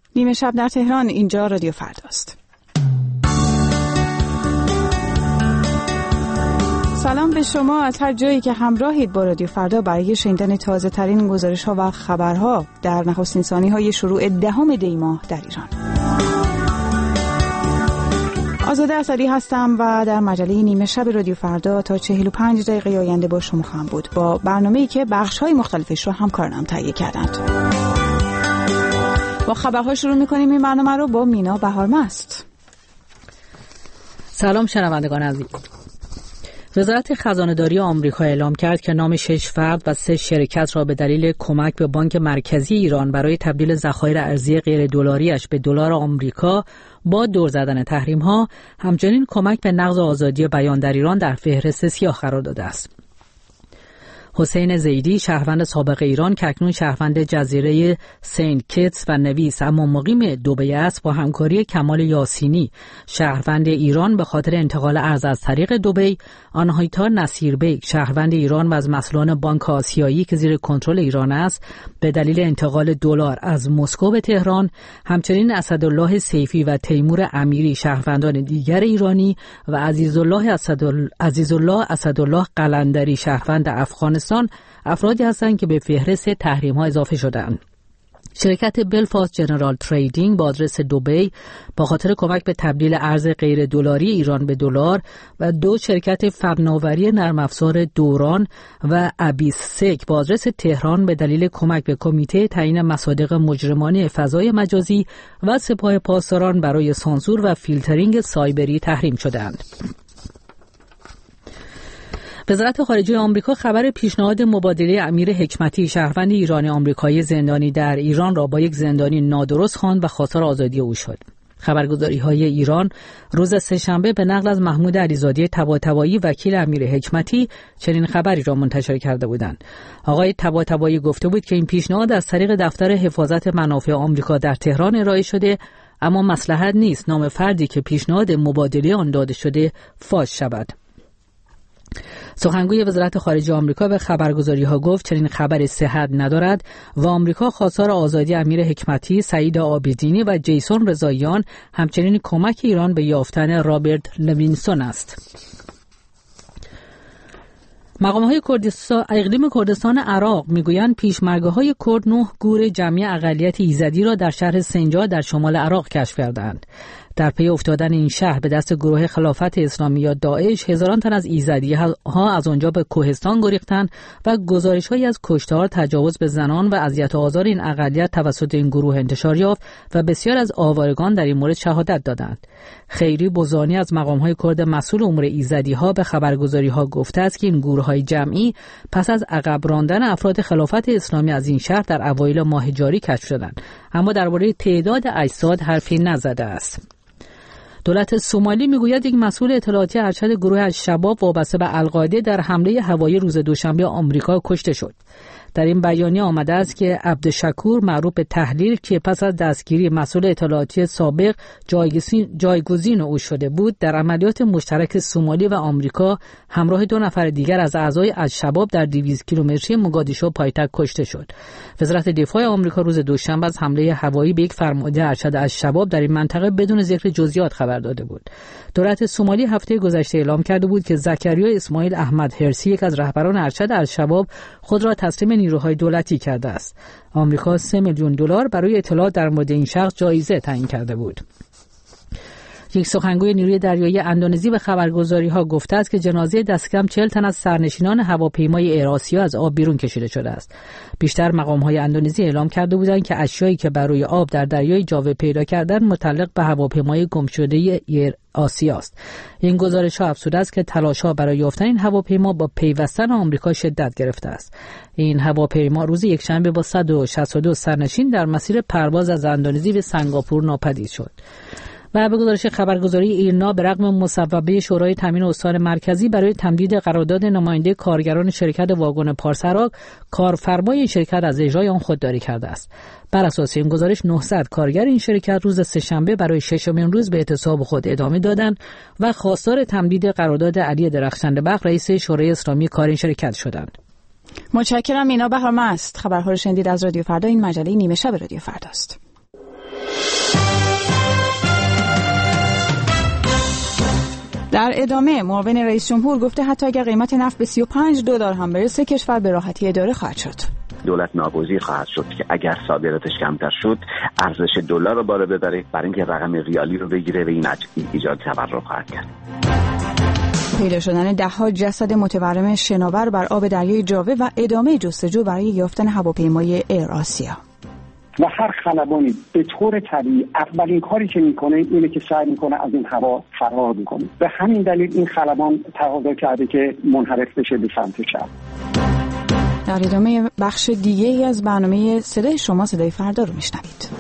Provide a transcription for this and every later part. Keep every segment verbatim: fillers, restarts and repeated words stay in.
نیمه شب در تهران، اینجا رادیو فرداست. سلام به شما از هر جایی که همراهید با رادیو فردا برای شنیدن تازه ترین گزارش ها و خبرها در نخستین ثانیه های شروع دهم دی ماه در ایران. آزاده اسدی هستم و در مجله نیمه شب رادیو فردا تا چهل و پنج دقیقه آینده با شما خواهم بود با برنامه‌ای که بخش‌های مختلفش رو همکارانم تهیه کردند. با خبرها شروع می‌کنیم این برنامه رو با مینا بهارمست. سلام شنوندگان عزیز. وزارت خزانه‌داری آمریکا اعلام کرد که نام شش فرد و سه شرکت را به دلیل کمک به بانک مرکزی ایران برای تبدیل ذخایر ارزی غیر دلاریش به دلار آمریکا با دور زدن تحریم‌ها، همچنین کمک به نقض آزادی بیان در ایران در فهرست سیاه قرار داده است. حسین زیدی، شهروند سابق ایران که اکنون شهروند جزیره سینت کیتس و نویس اما مقیم دبی است، با همکاری کمال یاسینی، شهروند ایران به خاطر انتقال ارز از طریق دبی، آنهایتا نصیربیگ، شهروند ایران و از مسئولان بانک آسیایی که زیر کنترل ایران است، به دلیل انتقال دلار از مسکو به تهران، همچنین اسدالله سیفی و تیمور امیری، شهروندان دیگر ایرانی و عزیزالله اسدالله عزیزالله اسدالله قلندری، شهروند افغانستان، افرادی هستند که به فهرست تحریم‌ها اضافه شدند. شرکت بلفاست جنرال تریدینگ با آدرس دبی با خاطر کمک به تبدیل ارز غیر دلاری ایران به دلار و دو شرکت فناوری نرم افزار دوران و ابیس سک با آدرس تهران به دلیل کمک به کمیته تعیین مصادیق مجرمانه فضای مجازی و سپاه پاسداران برای سانسور و فیلترینگ سایبری تحریم شدند. وزارت خارجه آمریکا خبر پیشنهاد مبادله امیر حکمتی، شهروند ایرانی آمریکایی زندانی در ایران را با یک زندانی نادرست خواند و خواستار آزادی او شد. خبرگزاری‌های ایران روز سه‌شنبه به نقل از محمود علیزاده طباطبایی وکیل امیر حکمتی چنین خبری را منتشر کرده بودند. آقای طباطبایی گفته بود که این پیشنهاد از طریق دفتر حفاظت منافع آمریکا در تهران ارائه شده، اما مصلحت نیست نام فردی که پیشنهاد مبادله آن داده شده فاش شود. سخنگوی وزارت خارجه آمریکا به خبرگزاری‌ها گفت چنین خبری صحت ندارد و آمریکا خواستار آزادی امیر حکمتی، سعید عابدینی و جیسون رضاییان، همچنین کمک ایران به یافتن رابرت لوینسون است. مقام‌های کردستان اقلیم کردستان عراق میگویند پیشمرگه‌های کرد نه گور جمعی اقلیت ایزدی را در شهر سنجا در شمال عراق کشف کردند. در پی افتادن این شهر به دست گروه خلافت اسلامی یا داعش، هزاران تن از ایزدی ها از آنجا به کوهستان گریختند و گزارش‌هایی از کشتار، تجاوز به زنان و اذیت و آزار این اقلیت توسط این گروه انتشار یافت و بسیار از آوارگان در این مورد شهادت دادند. خیری بوزانی از مقام‌های کرد مسئول امور ایزدی‌ها به خبرگزاری‌ها گفته است که این گروه‌های جمعی پس از عقب راندن افراد خلافت اسلامی از این شهر در اوایل ماه جاری کشف شدند، اما درباره تعداد اجساد حرفی نزده است. دولت سومالی میگوید یک مسئول اطلاعاتی ارشد گروه الشباب وابسته به القاعده در حمله هوایی روز دوشنبه آمریکا کشته شد. در این بیانیه آمده است که عبدالشکور معروف به تحلیل که پس از دستگیری مسئول اطلاعاتی سابق جایگزین او شده بود، در عملیات مشترک سومالی و آمریکا همراه دو نفر دیگر از اعضای الشباب در دویست کیلومتری موگادیشو پایتخت کشته شد. وزارت دفاع آمریکا روز دوشنبه از حمله هوایی به یک فرمانده ارشد الشباب در این منطقه بدون ذکر جزئیات خبر داده بود. دولت سومالی هفته گذشته اعلام کرده بود که زکریا اسماعیل احمد هرسی، یک از رهبران ارشد الشباب، خود را تسلیم نیروهای دولتی کرده است. آمریکا سه میلیون دلار برای اطلاعات در مورد این شخص جایزه تعیین کرده بود. یک سخنگوی نیروی دریایی اندونزی به خبرگزاری‌ها گفته است که جنازه دست کم چهل تن از سرنشینان هواپیمای ایرآسیا از آب بیرون کشیده شده است. بیشتر مقام‌های اندونزی اعلام کرده بودند که اشیایی که بر روی آب در دریای جاوه پیدا کردن متعلق به هواپیمای گمشده ایرآسیا است. این گزارش‌ها افزوده است که تلاش‌ها برای یافتن این هواپیما با پیوستن آمریکا شدت گرفته است. این هواپیما روز یکشنبه با صد و شصت و دو سرنشین در مسیر پرواز از اندونزی به سنگاپور ناپدید شد. و به گزارش خبرگزاری ایرنا، به رغم مصوبه شورای تامین استان مرکزی برای تمدید قرارداد نماینده کارگران شرکت واگن پارسراغ، کارفرمای این شرکت از اجرای آن خودداری کرده است. بر اساس این گزارش نهصد کارگر این شرکت روز سه‌شنبه برای ششمین روز به اعتصاب خود ادامه دادند و خواستار تمدید قرارداد علی درخشندبخت رئیس شورای اسلامی کار این شرکت شدند. متشکرم. مینا بهارمست. خبرها رو شنیدید از رادیو فردا. این مجله نیمه شب رادیو فرداست. در ادامه معاون رئیس جمهور گفته حتی اگر قیمت نفت به سی و پنج دلار هم برسه کشور به راحتی اداره خواهد شد. دولت ناگزیر خواهد شد که اگر صادراتش کمتر شد ارزش دلار رو بالا ببره برای اینکه رقم ریالی رو بگیره و این ایجاد تورم خواهد کرد. پیدا شدن ده‌ها جسد متورم شناور بر آب دریای جاوه و ادامه جستجو برای یافتن هواپیمای ایر آسیا. و هر خلبانی به طور طبیعی اولین کاری که میکنه اینه که سعی میکنه از این هوا فرار بکنه. به همین دلیل این خلبان تقاضا کرده که منحرف بشه به سمت چپ. در ادامه بخش دیگه ای از برنامه صدای شما صدای فردا رو میشنوید.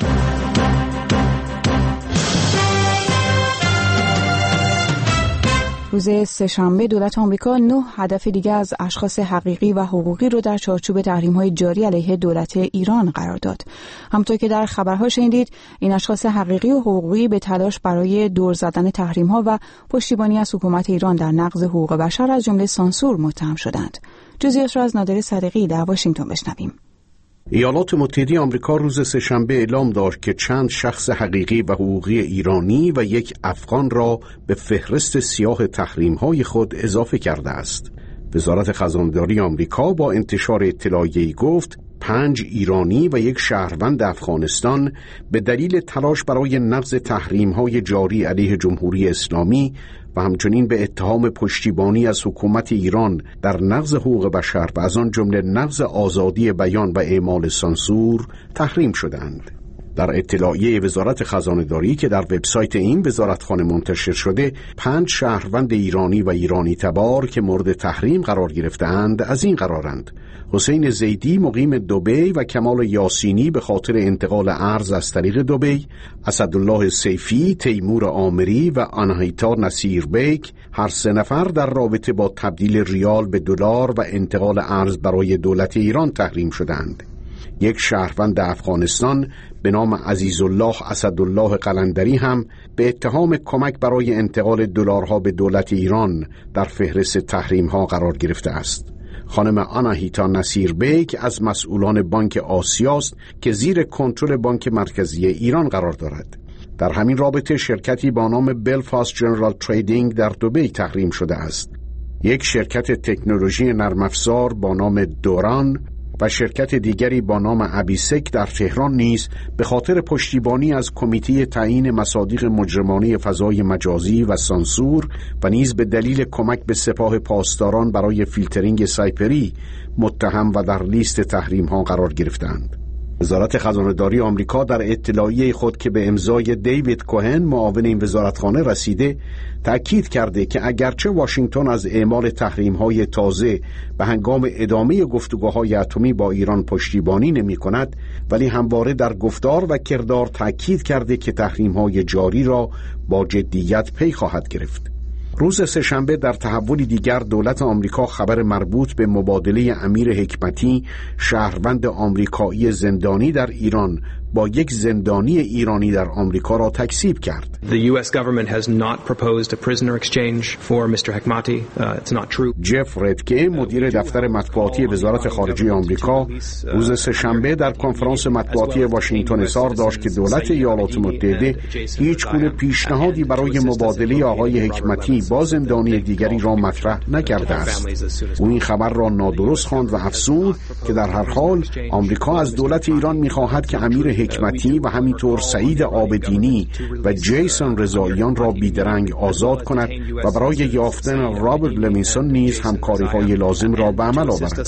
روز سه‌شنبه دولت آمریکا نه هدف دیگه از اشخاص حقیقی و حقوقی رو در چارچوب تحریم‌های جاری علیه دولت ایران قرار داد. همونطور که در خبرها شنیدید، این اشخاص حقیقی و حقوقی به تلاش برای دور زدن تحریم‌ها و پشتیبانی از حکومت ایران در نقض حقوق بشر از جمله سانسور متهم شدند. جزئیات را از نادر صدیقی در واشنگتن بشنویم. ایالات متحده آمریکا روز سه‌شنبه اعلام داشت که چند شخص حقیقی و حقوقی ایرانی و یک افغان را به فهرست سیاه تحریم‌های خود اضافه کرده است. وزارت خزانداری آمریکا با انتشار اطلاعیه‌ای گفت پنج ایرانی و یک شهروند افغانستان به دلیل تلاش برای نقض تحریم‌های جاری علیه جمهوری اسلامی و همچنین به اتهام پشتیبانی از حکومت ایران در نقض حقوق بشر و از آن جمله نقض آزادی بیان و اعمال سانسور تحریم شدند. در اطلاعیه وزارت خزانه‌داری که در وبسایت این وزارتخانه منتشر شده، پنج شهروند ایرانی و ایرانی تبار که مورد تحریم قرار گرفته‌اند از این قرارند: حسین زیدی مقیم دبی و کمال یاسینی به خاطر انتقال ارز از طریق دبی، اسدالله سیفی، تیمور آمری و آناهیتا نصیر بیک هر سه نفر در رابطه با تبدیل ریال به دلار و انتقال ارز برای دولت ایران تحریم شدند. یک شهروند افغانستان به نام عزیزالله اسدالله قلندری هم به اتهام کمک برای انتقال دلارها به دولت ایران در فهرست تحریم‌ها قرار گرفته است. خانم آناهیتا نصیر بیک از مسئولان بانک آسیاست که زیر کنترل بانک مرکزی ایران قرار دارد. در همین رابطه شرکتی با نام بلفاست جنرال تریدینگ در دبی تحریم شده است. یک شرکت تکنولوژی نرم افزار با نام دوران و شرکت دیگری با نام ابیسک در تهران نیز به خاطر پشتیبانی از کمیته تعیین مصادیق مجرمانه فضای مجازی و سانسور و نیز به دلیل کمک به سپاه پاسداران برای فیلترینگ سایپری متهم و در لیست تحریم ها قرار گرفتند. وزارت خزانه‌داری آمریکا در اطلاعیه خود که به امضای دیوید کوهن معاون این وزارتخانه رسیده تأکید کرده که اگرچه واشنگتن از اعمال تحریم‌های تازه به هنگام ادامه گفتگوهای اتمی با ایران پشتیبانی نمی‌کند، ولی همواره در گفتار و کردار تأکید کرده که تحریم‌های جاری را با جدیت پی خواهد گرفت. روز سه‌شنبه در تحولی دیگر دولت آمریکا خبر مربوط به مبادله امیر حکمتی شهروند آمریکایی زندانی در ایران با یک زندانی ایرانی در آمریکا را تکذیب کرد. The U S government has not proposed a prisoner exchange for Mister Hekmati. Uh, it's not true. جف ردکه مدیر دفتر مطبوعاتی وزارت خارجه آمریکا روز سه‌شنبه در کنفرانس مطبوعاتی واشنگتن اظهار داشت که دولت ایالات متحده هیچ گونه پیشنهادی برای مبادله آقای حکمتی با زندانی دیگری را مطرح نکرده است. او این خبر را نادرست خواند و افزود که در هر حال آمریکا از دولت ایران می‌خواهد که امیر حکمتی و همینطور سعید عابدینی و جیسون رضاییان را بیدرنگ آزاد کند و برای یافتن رابرت لوینسون نیز همکاری‌های لازم را به عمل آورد.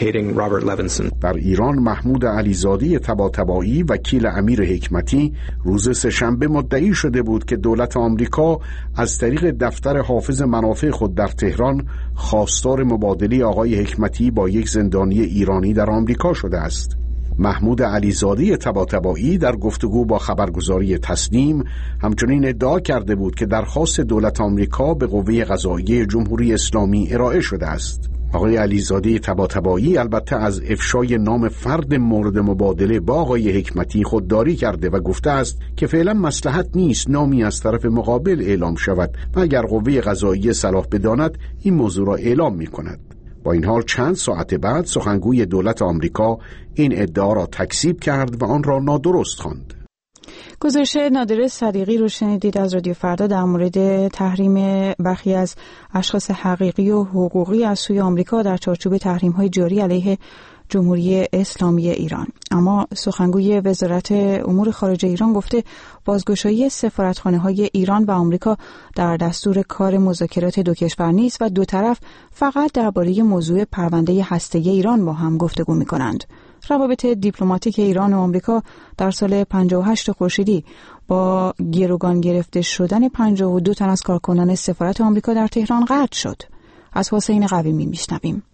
در ایران محمود علیزاده طباطبایی وکیل امیر حکمتی روز سه‌شنبه مدعی شده بود که دولت آمریکا از طریق دفتر حافظ منافع خود در تهران خواستار مبادله آقای حکمتی با یک زندانی ایرانی در آمریکا شده است. محمود علیزاده طباطبایی در گفتگو با خبرگزاری تسنیم همچنین ادعا کرده بود که درخواست دولت آمریکا به قوه قضاییه جمهوری اسلامی ارائه شده است. آقای علیزاده طباطبایی البته از افشای نام فرد مورد مبادله با آقای حکمتی خودداری کرده و گفته است که فعلا مصلحت نیست نامی از طرف مقابل اعلام شود و اگر قوه قضاییه صلاح بداند این موضوع را اعلام می کند. با این حال چند ساعت بعد سخنگوی دولت آمریکا این ادعا را تکذیب کرد و آن را نادرست خواند. گزارش نادر صدیقی رو شنیدید از رادیو فردا در مورد تحریم برخی از اشخاص حقیقی و حقوقی از سوی آمریکا در چارچوب تحریم‌های جاری علیه جمهوری اسلامی ایران. اما سخنگوی وزارت امور خارجه ایران گفته بازگشایی سفارتخانه‌های ایران و آمریکا در دستور کار مذاکرات دو کشور نیست و دو طرف فقط درباره موضوع پرونده هسته‌ای ایران با هم گفتگو می‌کنند. روابط دیپلماتیک ایران و آمریکا در سال پنجاه و هشت خورشیدی با گروگان گرفته شدن پنجاه و دو تن از کارکنان سفارت آمریکا در تهران قطع شد. از حسین قویمی میشنویم.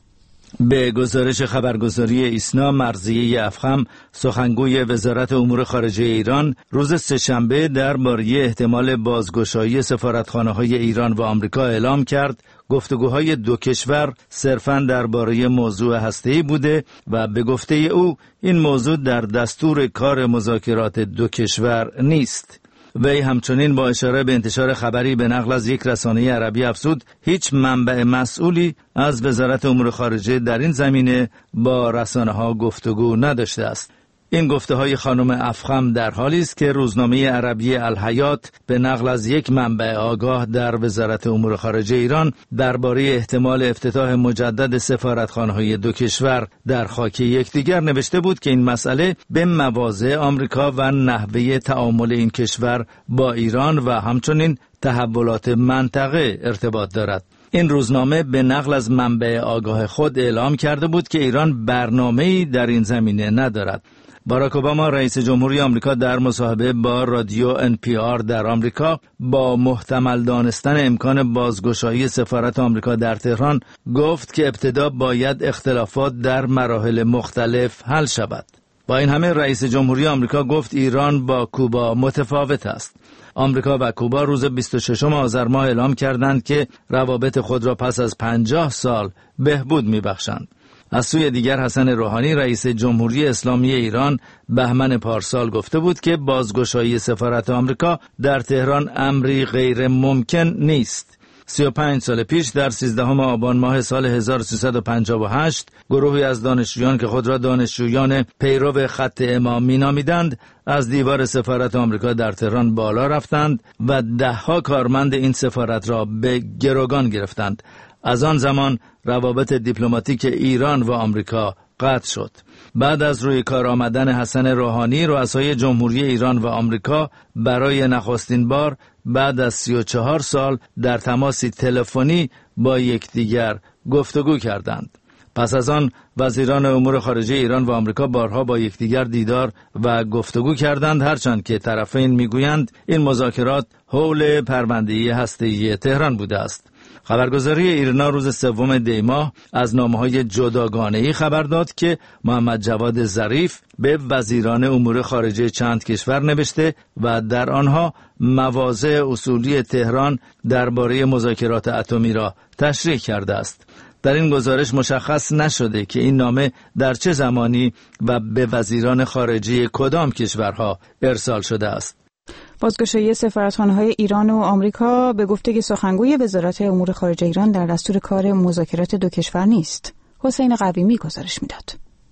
به گزارش خبرگزاری ایسنا، مرضیه افخم، سخنگوی وزارت امور خارجه ایران، روز سه‌شنبه درباره احتمال بازگشایی سفارتخانه‌های ایران و آمریکا اعلام کرد گفتگوهای دو کشور صرفاً درباره موضوع هسته‌ای بوده و به گفته او این موضوع در دستور کار مذاکرات دو کشور نیست. وی همچنین با اشاره به انتشار خبری به نقل از یک رسانه عربی افزود هیچ منبع مسئولی از وزارت امور خارجه در این زمینه با رسانه‌ها گفتگو نداشته است. این گفته‌های خانم افخم در حالی است که روزنامه عربی الحیات به نقل از یک منبع آگاه در وزارت امور خارجه ایران درباره احتمال افتتاح مجدد سفارتخانه‌های دو کشور در خاک یکدیگر نوشته بود که این مسئله به مواضع آمریکا و نحوه تعامل این کشور با ایران و همچنین تحولات منطقه ارتباط دارد. این روزنامه به نقل از منبع آگاه خود اعلام کرده بود که ایران برنامه‌ای در این زمینه ندارد. باراک اوباما رئیس جمهوری آمریکا در مصاحبه با رادیو ان پی آر در آمریکا با محتمل دانستن امکان بازگشایی سفارت آمریکا در تهران گفت که ابتدا باید اختلافات در مراحل مختلف حل شود. با این همه رئیس جمهوری آمریکا گفت ایران با کوبا متفاوت است. آمریکا و کوبا روز بیست و ششم آذر ماه اعلام کردند که روابط خود را پس از پنجاه سال بهبود می‌بخشند. از سوی دیگر حسن روحانی رئیس جمهوری اسلامی ایران بهمن پارسال گفته بود که بازگشایی سفارت آمریکا در تهران امری غیر ممکن نیست. سی و پنج سال پیش در سیزدهم آبان ماه سال هزار و سیصد و پنجاه و هشت گروهی از دانشجویان که خود را دانشجویان پیرو خط امام می‌نامیدند از دیوار سفارت آمریکا در تهران بالا رفتند و ده‌ها کارمند این سفارت را به گروگان گرفتند. از آن زمان روابط دیپلماتیک ایران و آمریکا قطع شد. بعد از روی کار آمدن حسن روحانی، رؤسای جمهوری ایران و آمریکا برای نخستین بار بعد از سی و چهار سال در تماسی تلفنی با یکدیگر گفتگو کردند. پس از آن وزیران امور خارجه ایران و آمریکا بارها با یکدیگر دیدار و گفتگو کردند، هرچند که طرفین میگویند این مذاکرات حول پرونده هسته‌ای تهران بوده است. خبرگزاری ایرنا روز سوم دی ماه از نامه‌های جداگانه‌ای خبر داد که محمد جواد ظریف به وزیران امور خارجه چند کشور نوشته و در آنها مواضع اصولی تهران درباره مذاکرات اتمی را تشریح کرده است. در این گزارش مشخص نشده که این نامه در چه زمانی و به وزیران خارجه کدام کشورها ارسال شده است. بازگشایی سفارتخانه‌های ایران و آمریکا به گفته سخنگوی وزارت امور خارجه ایران در دستور کار مذاکرات دو کشور نیست. حسین قویمی گزارش میداد.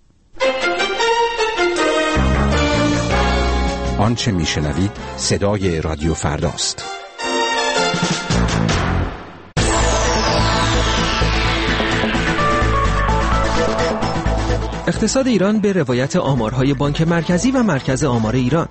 آنچه میشنوید صدای رادیو فرداست. اقتصاد ایران به روایت آمارهای بانک مرکزی و مرکز آمار ایران.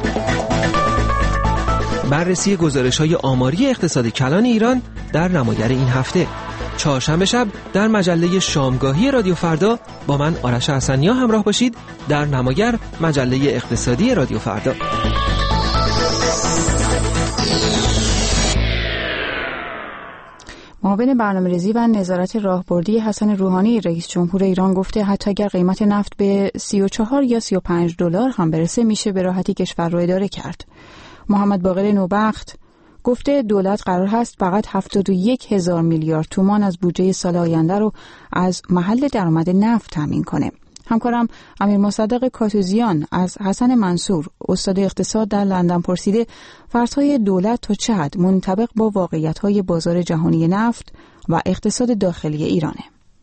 بررسی گزارش‌های آماری اقتصاد کلان ایران در نماگر این هفته. چهارشنبه شب در مجله شامگاهی رادیو فردا با من آرش حسنیا همراه باشید در نماگر مجله اقتصادی رادیو فردا. معاون برنامه‌ریزی و نظارت راهبردی حسن روحانی رئیس جمهور ایران گفته حتی اگر قیمت نفت به سی و چهار یا سی و پنج دلار هم برسه میشه به راحتی کشور رو اداره کرد. محمد باقر نوبخت گفته دولت قرار هست فقط هفتاد و یک هزار میلیارد تومان از بودجه سال آینده رو از محل درآمد نفت تامین کنه. همکارم امیر مصدق کاتوزیان از حسن منصور استاد اقتصاد در لندن پرسیده فرض‌های دولت تا چه حد منطبق با واقعیت‌های بازار جهانی نفت و اقتصاد داخلی ایرانه.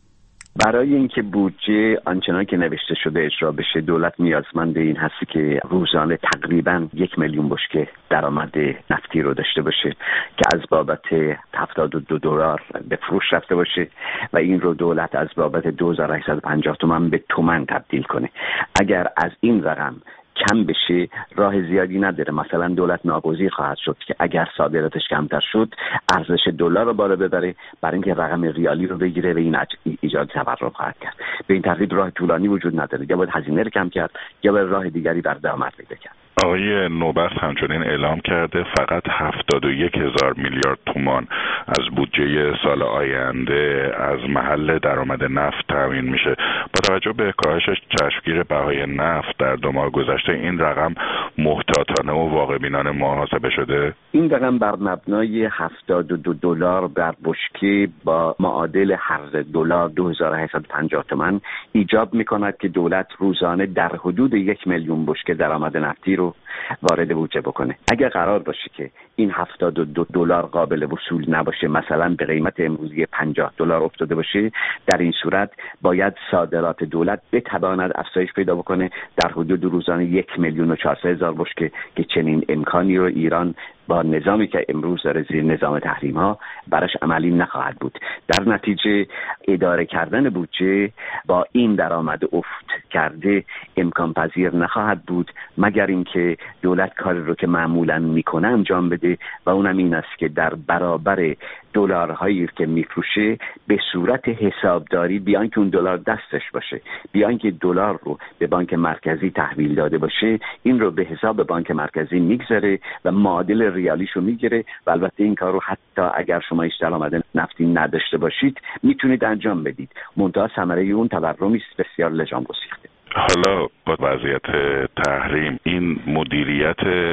برای اینکه بودجه آنچنان که نوشته شده اجرا بشه، دولت نیازمند این هستی که روزانه تقریباً یک میلیون بشکه درآمد نفتی رو داشته باشه که از بابت هفتاد و دو دلار به فروش رفته باشه و این رو دولت از بابت دو هزار و هشتصد و پنجاه تومان به تومان تبدیل کنه. اگر از این رقم کم بشه راه زیادی نداره. مثلا دولت ناگزیر خواهد شد که اگر صادراتش کمتر شد ارزش دلار رو بالا ببره برای اینکه رقم ریالی رو بگیره و این ایجاد تورم خواهد کرد. به این ترتیب راه طولانی وجود نداره، یا باید هزینه رو کم کرد یا باید راه دیگری بر درآمد پیدا کرد. آقای نوبخت همچنین اعلام کرده فقط هفتاد و یک هزار میلیارد تومان از بودجه سال آینده از محل درآمد نفت تامین میشه. با توجه به کاهش چشمگیر بهای نفت در دو ماه گذشته این رقم محتاطانه و واقع بینانه محاسبه شده؟ این رقم بر مبنای هفتاد و دو دلار بر بشکه با معادل هر دلار دو هزار و هشتصد و پنجاه تومان ایجاب میکند که دولت روزانه در حدود یک میلیون بشکه درآمد نفتی رو وارد بودجه بکنه. اگر قرار باشه که این هفتاد و دو دلار قابل وصول نباشه، مثلا به قیمت امروزی پنجاه دلار افتاده باشه، در این صورت باید صادرات دولت بتواند افزایش پیدا بکنه در حدود روزانه یک میلیون و چهارصد هزار بشکه که چنین امکانی رو ایران با نظامی که امروز داره زیر نظام تحریم ها براش عملی نخواهد بود. در نتیجه اداره کردن بودجه با این درآمد افت کرده امکان پذیر نخواهد بود مگر اینکه دولت کاری رو که معمولا میکنه انجام بده و اونم این است که در برابر دلارهایی که میفروشه به صورت حسابداری بیان که اون دلار دستش باشه، بیان که دلار رو به بانک مرکزی تحویل داده باشه، این رو به حساب بانک مرکزی میگذاره و معادل ریالیش رو میگیره و البته این کار رو حتی اگر شما هیچ درآمد نفتی نداشته باشید میتونید انجام بدید. منتها ثمره اون تورمی است بسیار لجام گسیخته. حالا با وضعیت تحریم این مدیریت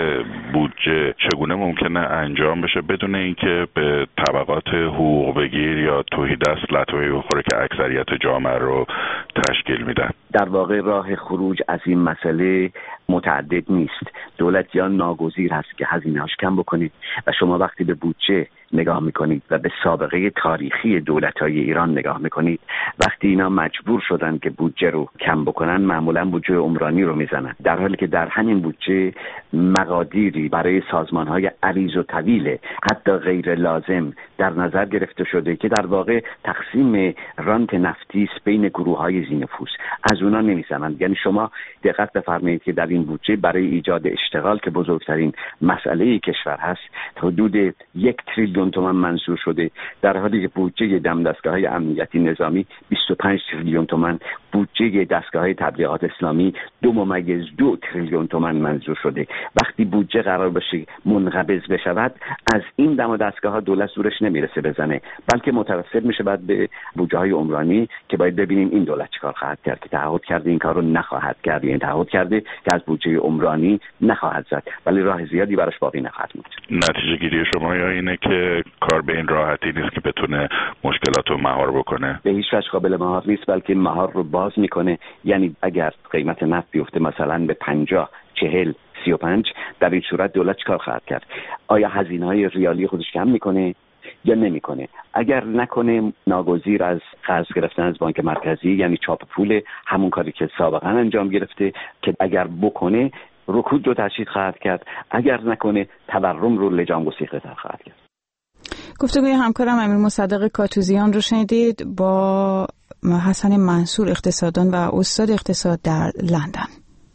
بودجه چگونه ممکنه انجام بشه بدون اینکه به طبقات حقوق بگیر یا توحیدست لطمه‌ای بخوره که اکثریت جامعه رو تشکیل میدن؟ در واقع راه خروج از این مسئله متعدد نیست. دولت یا ناگزیر هست که هزینه‌اش کم بکنید و شما وقتی به بودجه نگاه میکنید و به سابقه تاریخی دولت‌های ایران نگاه میکنید، وقتی اینا مجبور شدن که بودجه رو کم بکنن معمولا بودجه عمرانی رو میزنن، در حالی که در همین بودجه مقادیری برای سازمان‌های عریض و طویل حتی غیر لازم در نظر گرفته شده که در واقع تقسیم رانت نفتی است بین گروه‌های ذی‌نفوذ، از اونا نمیزنن. یعنی شما دقت بفرمایید که در این بودجه برای ایجاد اشتغال که بزرگترین مسئله کشور هست حدود یک تریلیون تومان منظور شده، در حالی که بودجه دم دستگاه‌های امنیتی نظامی بیست و پنج تریلیون تومان، بودجه دستگاه‌های تبلیغات اسلامی دو ممیز دو تریلیون تومان منظور شده. وقتی بودجه قرار باشه منقبض بشود، از این دم دستگاه‌ها دولت زورش نمیرسه بزنه، بلکه متوسل میشه بعد به بودجه‌های عمرانی که باید ببینیم این دولت چیکار خواهد کرد، که تعهد کرده این کارو نخواهد کرد، یعنی تعهد کرده که از بودجه عمرانی نخواهد زد، ولی راه زیادی براش باقی نخواهد موند. نتیجه گیری شما یا اینه که کار به این راحتی نیست که بتونه مشکلات رو مهار بکنه؟ به هیچ وجه قابل مهار نیست، بلکه مهار رو باز میکنه. یعنی اگر قیمت نفت بیفته مثلا به پنجاه، چهل، سی و پنج، در این صورت دولت چیکار خواهد کرد؟ آیا هزینه‌های ریالی خودش کم میکنه یا نمیکنه؟ اگر نکنه ناگزیر از قرض گرفتن از بانک مرکزی، یعنی چاپ پول، همون کاری که سابقا انجام گرفته که اگر بکنه رکود رو تشدید خواهد کرد، اگر نکنه تورم رو لجام گسیخته تر خواهد کرد. گفتگوی همکارم امیر مصدق کاتوزیان رو شنیدید با حسن منصور اقتصاددان و استاد اقتصاد در لندن.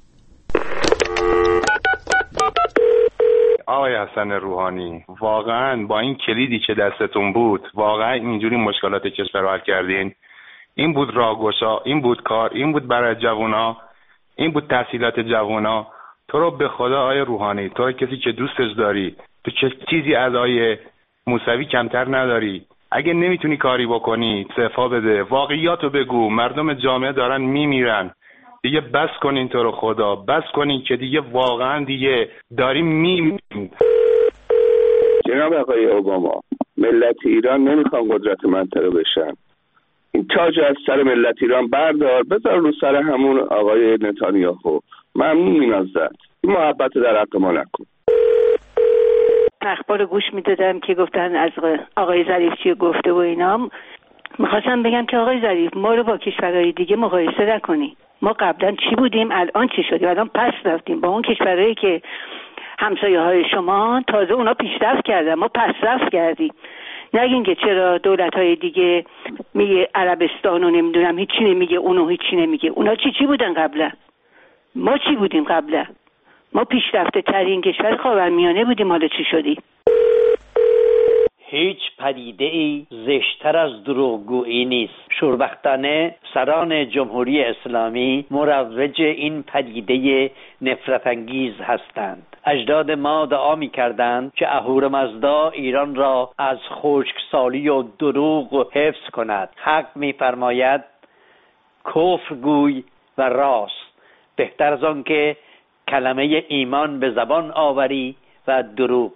آقای حسن روحانی، واقعا با این کلیدی که دستتون بود واقعا اینجوری مشکلات کشور رو حل کردین؟ این بود راهگشا، این بود کار، این بود برای جوونا، این بود تحصیلات جوونا. تو رو به خدا آقای روحانی، تو کسی که دوستش داری، تو چه چیزی از آقای موسوی کمتر نداری. اگه نمیتونی کاری بکنی استعفا بده، واقعیاتو بگو. مردم جامعه دارن میمیرن، دیگه بس کنین، تو رو خدا بس کنین که دیگه واقعا دیگه داریم میمیریم. جناب آقای اوباما، ملت ایران نمیخوان قدرت منطقه بشن. این تاج از سر ملت ایران بردار، بذار رو سر همون آقای نتانیاهو. ممنونیم ازت، این محبت در حق ما نکن. اخبار گوش میدادم که گفتن از آقای ظریفچی گفته و اینام میخواستم بگم که آقای ظریف ما رو با کشورهای دیگه مقایسه نکنی. ما قبلا چی بودیم الان چی شدیم؟ الان پس رفتیم با اون کشورهایی که همسایه های شما، تازه اونا پیشرفت کردن ما پس رفت کردیم. نگین که چرا دولت های دیگه میگه عربستان و نمیدونم هیچی نمیگه، اونو هیچی نمیگه. اونا چی چی بودن قبلا؟ ما چی بودیم قبلا؟ ما پیشرفته ترین کشور خاورمیانه بودیم، حالا چی شدی؟ هیچ پدیده ای زشتر از دروغگویی نیست. شوربختانه سران جمهوری اسلامی مروج این پدیده نفرت انگیز هستند. اجداد ما دعا می کردند که اهورامزدا ایران را از خشکسالی و دروغ حفظ کند. حق می فرماید کفر گوی و راست، بهتر از آن که کلمه ایمان به زبان آوری و دروغ.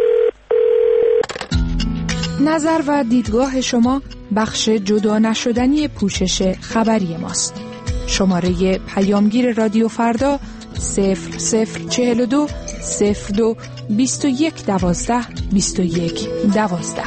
نظر و دیدگاه شما بخش جدا نشدنی پوشش خبری ماست. شماره پیامگیر رادیو فردا صفر صفر چهل و دو صفر دو بیست و یک دوازده بیست و یک دوازده.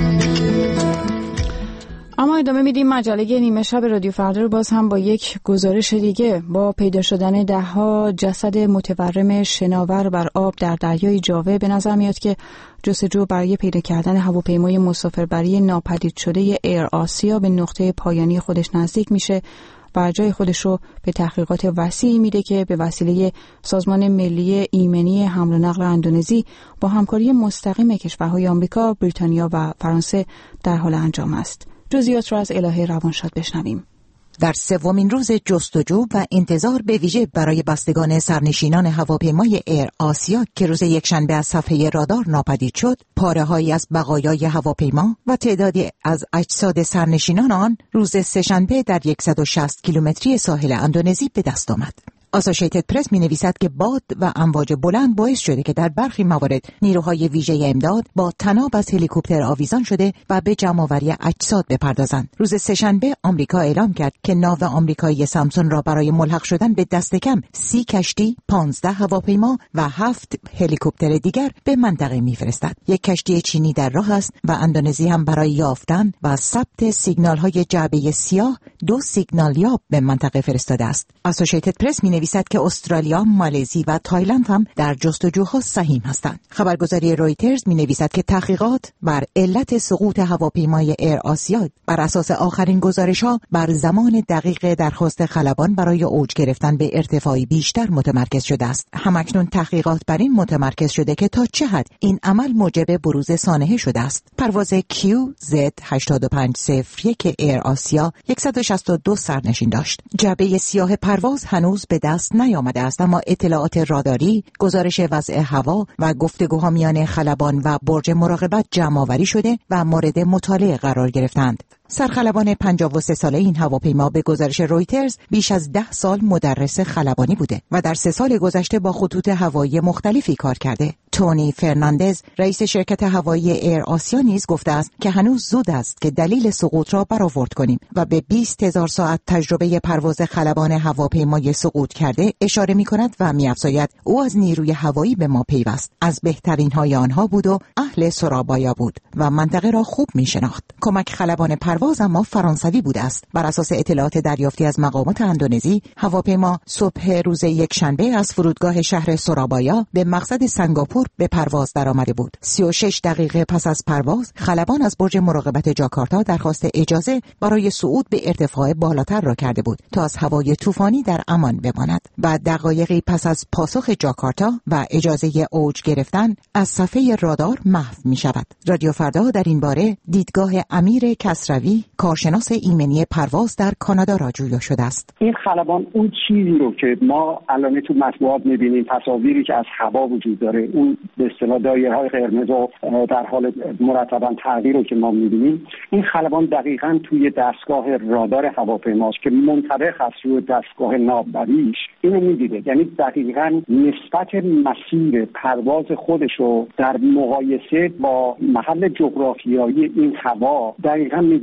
اما ادامه میدیم مجله نیمه شب رادیو فردا رو باز هم با یک گزارش دیگه. با پیدا شدن ده ها جسد متورم شناور بر آب در دریای جاوه به نظر میاد که جستجو برای پیدا کردن هواپیمای مسافربری ناپدید شده ایر آسیا به نقطه پایانی خودش نزدیک میشه و جای خودش رو به تحقیقات وسیعی میده که به وسیله سازمان ملی ایمنی حمل و نقل اندونزی با همکاری مستقیم کشورهای آمریکا، بریتانیا و فرانسه در حال انجام است. جزئیات را از الهه روانشاد بشنویم. در سومین روز جستجو و انتظار به ویژه برای بستگان سرنشینان هواپیمای ایر آسیا که روز یکشنبه از صفحه رادار ناپدید شد، پاره‌هایی از بقایای هواپیما و تعدادی از اجساد سرنشینان آن روز سه‌شنبه در صد و شصت کیلومتری ساحل اندونزی به دست آمد. آسوشیتد پرس می نویسد که باد و امواج بلند باعث شده که در برخی موارد نیروهای ویژه امداد با طناب از هلیکوپتر آویزان شده و به جمع‌آوری اجساد بپردازند. روز سه‌شنبه آمریکا اعلام کرد که ناو آمریکایی سامسون را برای ملحق شدن به دست کم سی کشتی، پانزده هواپیما و هفت هلیکوپتر دیگر به منطقه می‌فرستد. یک کشتی چینی در راه است و اندونزی هم برای یافتن و ثبت سیگنال‌های جعبه سیاه دو سیگنال یاب به منطقه فرستاده است. آسوشیتد پرس می نویسد که استرالیا، مالزی و تایلند هم در جستجوها سهیم هستند. خبرگزاری رویترز می نویسد که تحقیقات بر علت سقوط هواپیمای ایر آسیا بر اساس آخرین گزارش‌ها بر زمان دقیق درخواست خلبان برای اوج گرفتن به ارتفاعی بیشتر متمرکز شده است. همکنون تحقیقات بر این متمرکز شده که تا چه حد این عمل موجب بروز سانحه شده است. پرواز کیو زد هشت پنج صفر یک ایر آسیا صد و شصت و دو سرنشین داشت. جعبه سیاه پرواز هنوز به دست نیامده است، اما اطلاعات راداری، گزارش وضع هوا و گفتگوها میان خلبان و برج مراقبت جمع‌آوری شده و مورد مطالعه قرار گرفتند. سرخلبان پنجاه و سه ساله این هواپیما به گزارش رویترز بیش از ده سال مدرس خلبانی بوده و در سه سال گذشته با خطوط هوایی مختلفی کار کرده. تونی فرناندز، رئیس شرکت هوایی ایر آسیا نیز گفته است که هنوز زود است که دلیل سقوط را برآورد کنیم و به بیست هزار ساعت تجربه پرواز خلبان هواپیمای سقوط کرده اشاره می‌کند و می‌افزاید او از نیروی هوایی به ما پیوست. از بهترین های آنها بود و اهل سورابایا بود و منطقه را خوب می‌شناخت. کمک خلبان پرواز اما فرانسوی بوده است. بر اساس اطلاعات دریافتی از مقامات اندونزی، هواپیما صبح روز یکشنبه از فرودگاه شهر سورابایا به مقصد سنگاپور به پرواز درآمده بود. سی و شش دقیقه پس از پرواز، خلبان از برج مراقبت جاکارتا درخواست اجازه برای صعود به ارتفاع بالاتر را کرده بود تا از هوای طوفانی در امان بماند. و دقایقی پس از پاسخ جاکارتا و اجازه اوج گرفتن از صفحه رادار محو می شود. رادیو فردا در این باره دیدگاه امیر کسروی، کارشناس ایمنی پرواز در کانادا را جویا شده است. این خلبان اون چیزی رو که ما الان تو مطبوعات می‌بینیم، تصاویری که از هوا وجود داره، اون به اصطلاح دایره‌های قرمز و در حال مرتباً تغییر رو که ما می‌بینیم، این خلبان دقیقاً توی دستگاه رادار هواپیماست که منطبق است روی دستگاه ناوبریش، اینو می‌دیده. یعنی دقیقاً نسبت مسیر پرواز خودش رو در مقایسه با محل جغرافیایی این هوا دقیقاً می‌دونه.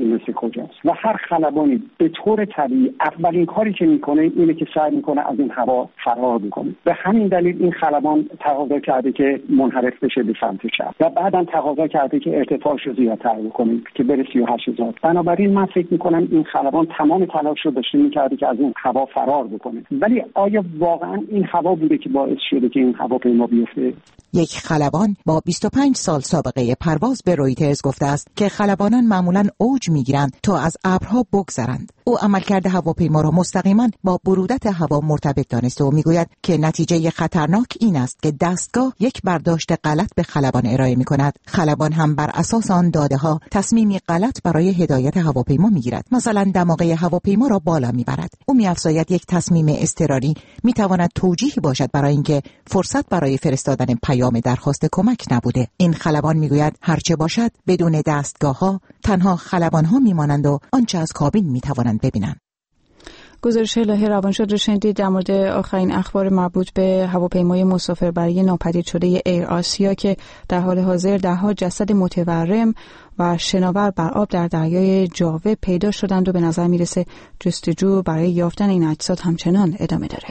مثل کجاست و هر خلبانی به طور طبیعی اولین کاری که میکنه اینه که سعی میکنه از این هوا فرار بکنه. به همین دلیل این خلبان تقاضا کرده که منحرف بشه به سمت چپ و بعدم تقاضا کرده که ارتفاعش رو زیادتر بکنه که بره سی و هشت هزار. بنابراین من فکر میکنم این خلبان تمام تلاش رو داشته میکرده که از اون هوا فرار بکنه. ولی آیا واقعا این هوا بوده که باعث شده که این هواپیما بیفته؟ یک خلبان با بیست و پنج سال سابقه پرواز به رویترز گفته است که خلبانان معمولاً اوج میگیرند تا از ابرها بگذرند. او عملکرد هواپیما را مستقیما با برودت هوا مرتبط دانسته و میگوید که نتیجه خطرناک این است که دستگاه یک برداشت غلط به خلبان ارائه میکند. خلبان هم بر اساس آن داده ها تصمیمی غلط برای هدایت هواپیما میگیرد. مثلا دماغه هواپیما را بالا میبرد. او میافزاید یک تصمیم اضطراری میتواند توجیهی باشد برای اینکه فرصت برای فرستادن پیام درخواست کمک نبوده. این خلبان میگوید هرچه باشد بدون دستگاه ها تنها خلبان ها میمانند و آنچه از کابین میتوانند ببینند. گزارش الهه روانشاد رو شنیدید در مورد آخرین اخبار مربوط به هواپیمای مسافربری ناپدید شده ایر آسیا که در حال حاضر ده‌ها جسد متورم و شناور بر آب در دریای جاوه پیدا شدند و به نظر میرسه جستجو برای یافتن این اجساد همچنان ادامه داره.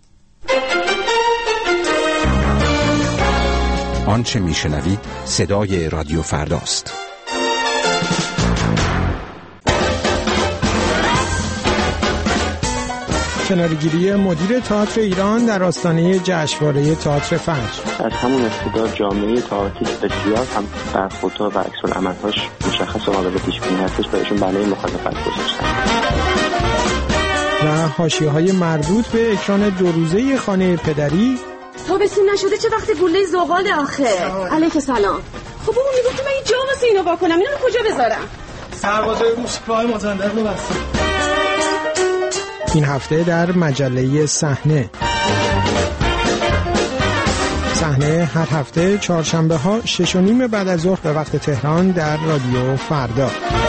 آنچه میشنوید صدای رادیو فرداست. کنارگیری مدیر تئاتر ایران در آستانه جشنواره تئاتر فجر. از همون ابتدا جامعه تئاتر بسیار هم برخوردها و عکس‌العمل‌هاش مشخص و قابل پیش‌بینی هستش، بهشون بنای مخالفت گذاشتن. و حاشیه‌های مربوط به اکران دو روزه خانه پدری. تابستون نشده چه وقت گله زغال آخه. علیک سلام. خب بابا میگفت من این جا واسه اینا وا کنم، اینا رو کجا بذارم؟ سربازای موسیقای مازندران رو بستم. این هفته در مجله صحنه. صحنه هر هفته چهارشنبه ها شش و نیم بعد از ظهر به وقت تهران در رادیو فردا.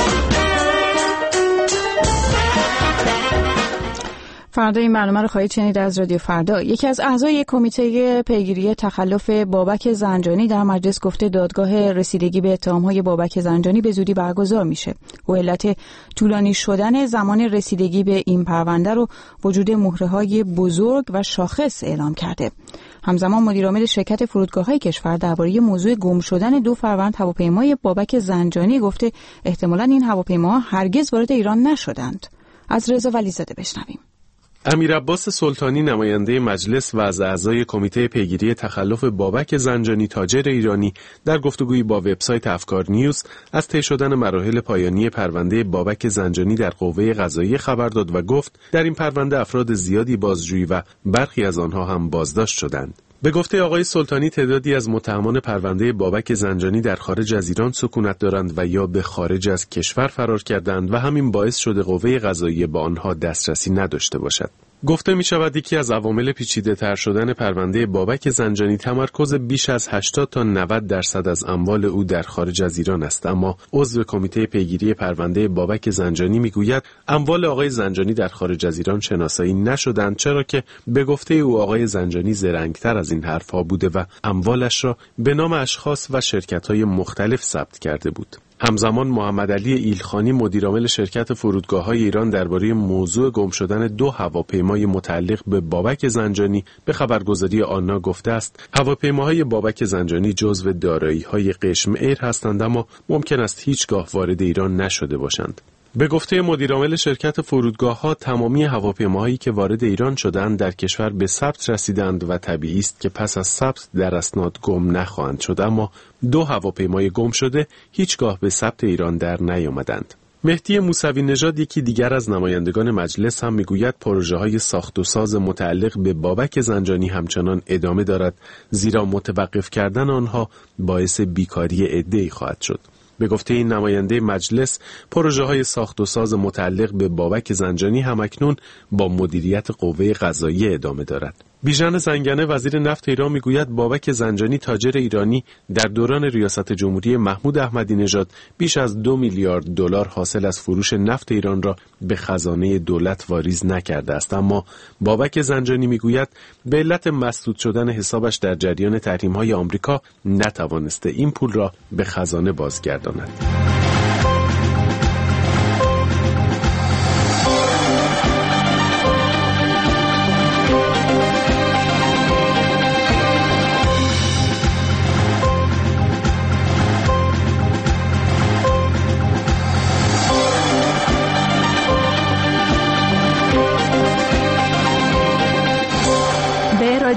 فردا این برنامه رو خواهید شنید از رادیو فردا. یکی از اعضای کمیته پیگیری تخلف بابک زنجانی در مجلس گفته دادگاه رسیدگی به اتهام‌های بابک زنجانی به زودی برگزار میشه. او علت طولانی شدن زمان رسیدگی به این پرونده رو وجود مهره‌های بزرگ و شاخص اعلام کرده. همزمان مدیر عامل شرکت فرودگاه‌های کشور درباره موضوع گم شدن دو فروند هواپیمای بابک زنجانی گفته احتمالاً این هواپیماها هرگز وارد ایران نشدند. از رضا ولیزاده بشنویم. امیر عباس سلطانی نماینده مجلس و از اعضای کمیته پیگیری تخلف بابک زنجانی تاجر ایرانی در گفتگویی با وبسایت افکار نیوز از طی شدن مراحل پایانی پرونده بابک زنجانی در قوه قضاییه خبر داد و گفت در این پرونده افراد زیادی بازجویی و برخی از آنها هم بازداشت شدند. به گفته آقای سلطانی تعدادی از متهمان پرونده بابک زنجانی در خارج از ایران سکونت دارند و یا به خارج از کشور فرار کردند و همین باعث شده قوه قضاییه به آنها دسترسی نداشته باشد. گفته می شود یکی از عوامل پیچیده تر شدن پرونده بابک زنجانی تمرکز بیش از هشتاد تا نود درصد از اموال او در خارج از ایران است، اما عضو کمیته پیگیری پرونده بابک زنجانی می گوید اموال آقای زنجانی در خارج از ایران شناسایی نشدند، چرا که به گفته او آقای زنجانی زرنگتر از این حرفها بوده و اموالش را به نام اشخاص و شرکت‌های مختلف ثبت کرده بود. همزمان محمد علی ایلخانی مدیرعامل شرکت فرودگاه‌های ایران درباره موضوع گم شدن دو هواپیمای متعلق به بابک زنجانی به خبرگزاری آنا گفته است هواپیماهای بابک زنجانی جزو دارایی‌های قشم ایر هستند اما ممکن است هیچگاه وارد ایران نشده باشند. به گفته مدیرعامل شرکت فرودگاه‌ها تمامی هواپیماهایی که وارد ایران شدند در کشور به ثبت رسیدند و طبیعی است که پس از ثبت در اسناد گم نخواهند شد، اما دو هواپیمای گم شده هیچگاه به ثبت ایران در نیامدند. مهدی موسوی نژاد یکی دیگر از نمایندگان مجلس هم میگوید پروژه‌های ساخت و ساز متعلق به بابک زنجانی همچنان ادامه دارد، زیرا متوقف کردن آنها باعث بیکاری عده‌ای خواهد شد. به گفته این نماینده مجلس پروژه‌های ساخت و ساز متعلق به بابک زنجانی همکنون با مدیریت قوه قضاییه ادامه دارد. بیژن زنگنه وزیر نفت ایران میگوید بابک زنجانی تاجر ایرانی در دوران ریاست جمهوری محمود احمدی نژاد بیش از دو میلیارد دلار حاصل از فروش نفت ایران را به خزانه دولت واریز نکرده است، اما بابک زنجانی میگوید به علت مسدود شدن حسابش در جریان تحریم‌های آمریکا نتوانسته این پول را به خزانه بازگرداند.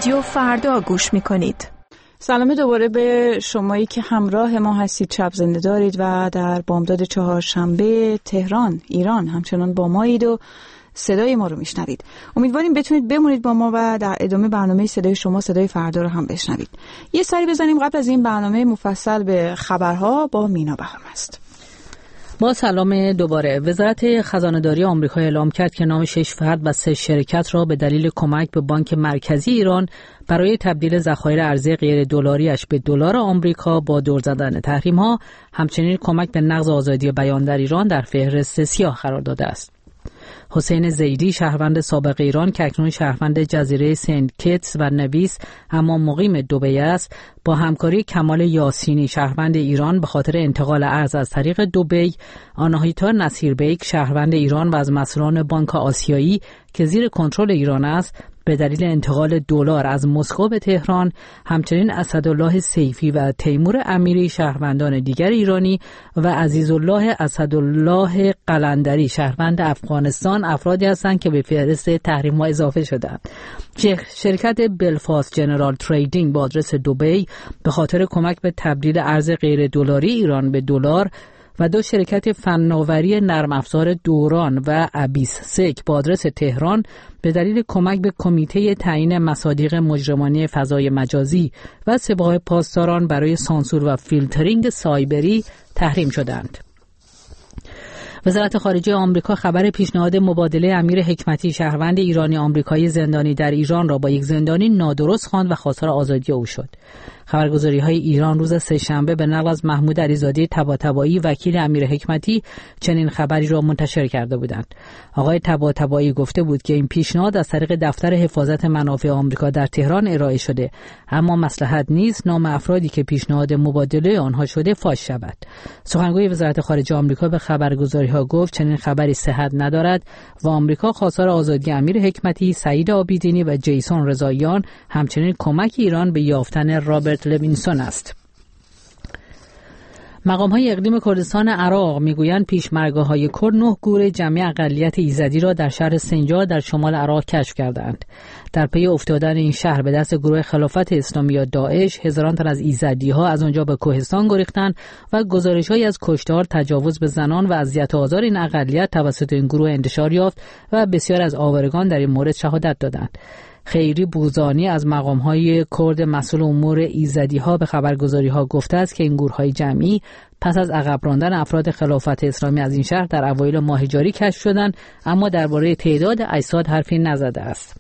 رادیو فردا گوش میکنید. سلام دوباره به شمایی که همراه ما هستید، شب زنده دارید و در بامداد چهارشنبه تهران ایران همچنان با مایید و صدای ما رو میشنوید. امیدواریم بتونید بمونید با ما و در ادامه برنامه صدای شما صدای فردا رو هم بشنوید. یه سری بزنیم قبل از این برنامه مفصل به خبرها با مینا بهرام است. با سلام دوباره. وزارت خزانه‌داری آمریکا اعلام کرد که نام شش فرد و سه شرکت را به دلیل کمک به بانک مرکزی ایران برای تبدیل ذخایر ارزی غیر دلاریش به دلار آمریکا با دور زدن تحریم‌ها همچنین کمک به نقض آزادی بیان در ایران در فهرست سیاه قرار داده است. حسین زیدی، شهروند سابق ایران که اکنون شهروند جزیره سنت کیتس و نویس اما مقیم دبی است، با همکاری کمال یاسینی، شهروند ایران، به خاطر انتقال ارز از طریق دبی، آناهیتا نصیربیک، شهروند ایران و از مسئولان بانک آسیایی که زیر کنترل ایران است، به دلیل انتقال دلار از مسکو به تهران، همچنین اسدالله سیفی و تیمور امیری، شهروندان دیگر ایرانی و عزیزالله اسدالله قلندری، شهروند افغانستان، افرادی هستند که به فهرست تحریم‌ها اضافه شدند. شرکت بلفاست جنرال تریدینگ با آدرس دبی به خاطر کمک به تبدیل ارز غیر دلاری ایران به دلار و دو شرکت فناوری نرم افزار دوران و ابیس سک با آدرس تهران به دلیل کمک به کمیته تعیین مصادیق مجرمانه فضای مجازی و سپاه پاسداران برای سانسور و فیلترینگ سایبری تحریم شدند. وزارت خارجه آمریکا خبر پیشنهاد مبادله امیر حکمتی، شهروند ایرانی آمریکایی زندانی در ایران، را با یک زندانی نادرست خواند و خواستار آزادی او شد. خبرگزاری‌های ایران روز سه‌شنبه به نقل از محمود علیزاده طباطبایی، وکیل امیر حکمتی، چنین خبری را منتشر کرده بودند. آقای طباطبایی گفته بود که این پیشنهاد از طریق دفتر حفاظت منافع آمریکا در تهران ارائه شده، اما مصلحت نیست نام افرادی که پیشنهاد مبادله آنها شده فاش شود. سخنگوی وزارت خارجه آمریکا به خبرگزاری‌ها گفت چنین خبری صحت ندارد و آمریکا خواستار آزادی امیر حکمتی، سعید عابدینی و جیسون رضاییان، همچنین کمک ایران به یافتن رابرت لوینسون است. مقام‌های اقلیم کردستان عراق میگویند پیشمرگه‌های کرد نه گور جمعی اقلیت ایزدی را در شهر سنجار در شمال عراق کشف کردند. در پی افتادن این شهر به دست گروه خلافت اسلامی یا داعش، هزاران تن از ایزدی‌ها از آنجا به کوهستان گریختند و گزارش‌هایی از کشتار، تجاوز به زنان و اذیت و آزار این اقلیت توسط این گروه انتشار یافت و بسیار از آوارگان در این مورد شهادت دادند. خیری بوزانی از مقام‌های کرد مسئول امور ایزدی‌ها به خبرگزاری‌ها گفته است که این گورهای جمعی پس از عقب راندن افراد خلافت اسلامی از این شهر در اوایل ماه جاری کشف شدند، اما درباره تعداد اجساد حرفی نزده است.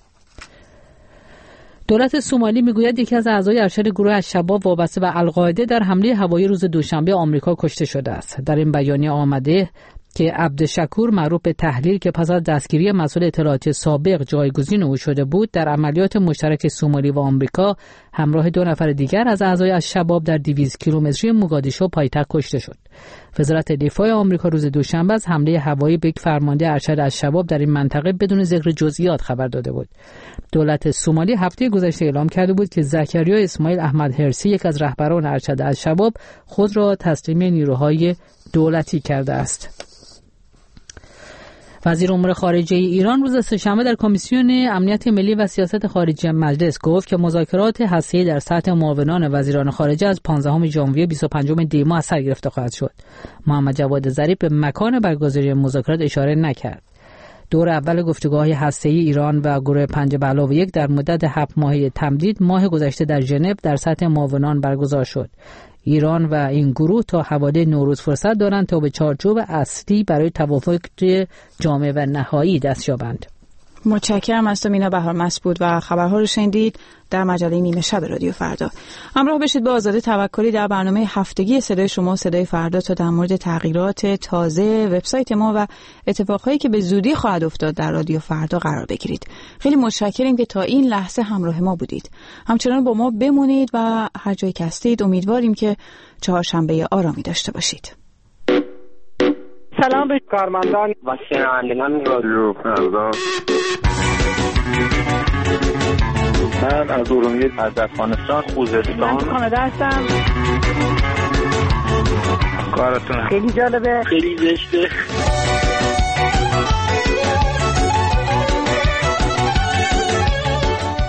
دولت سومالی میگوید یکی از اعضای ارشد گروه الشباب وابسته به القاعده در حمله هوایی روز دوشنبه آمریکا کشته شده است. در این بیانیه آمده که عبدالشکور معروف به تحلیل که پس از دستگیری مسئول اطلاعاتی سابق جایگزین او شده بود، در عملیات مشترک سومالی و آمریکا همراه دو نفر دیگر از اعضای الشباب در دویست کیلومتری موگادیشو پایتخت کشته شد. وزارت دفاع آمریکا روز دوشنبه از حمله هوایی به یک فرمانده ارشد الشباب در این منطقه بدون ذکر جزئیات خبر داده بود. دولت سومالی هفته گذشته اعلام کرده بود که زکریا اسماعیل احمد هرسی، یک از رهبران ارشد الشباب، خود را تسلیم نیروهای دولتی کرده است. وزیر امور خارجه ایران روز سه‌شنبه در کمیسیون امنیت ملی و سیاست خارجی مجلس گفت که مذاکرات هسته‌ای در سطح معاونان وزیران خارجه از پانزدهم ژانویه بیست و پنجم دی ماه سر گرفته خواهد شد. محمد جواد ظریف به مکان برگزاری مذاکرات اشاره نکرد. دور اول گفتگوهای هسته‌ای ایران و گروه پنج به علاوه یک در مدت هفت ماهه تمدید ماه گذشته در ژنو در سطح معاونان برگزار شد. ایران و این گروه تا حوالی نوروز فرصت دارند تا به چارچوب اصلی برای توافق جامع و نهایی دست یابند. متشکرم از تو مینا بهرام مسعود و خبرها رو شنیدید در مجله نیمه شب رادیو فردا. همراه بشید با آزاده توکلی در برنامه هفتگی صدای شما صدای فردا تا در مورد تغییرات تازه وبسایت ما و اتفاقهایی که به زودی خواهد افتاد در رادیو فردا قرار بگیرید. خیلی متشکریم که تا این لحظه همراه ما بودید. همچنان با ما بمونید و هر جایی که هستید امیدواریم که چهارشنبه آرامی داشته باشید. سلام به کارمندان و شنوندگان رادیو فردا. من از ارومیه، از افغانستان، خوزستان. من کانادا هستم. کارتون خیلی جالبه، خیلی زشته.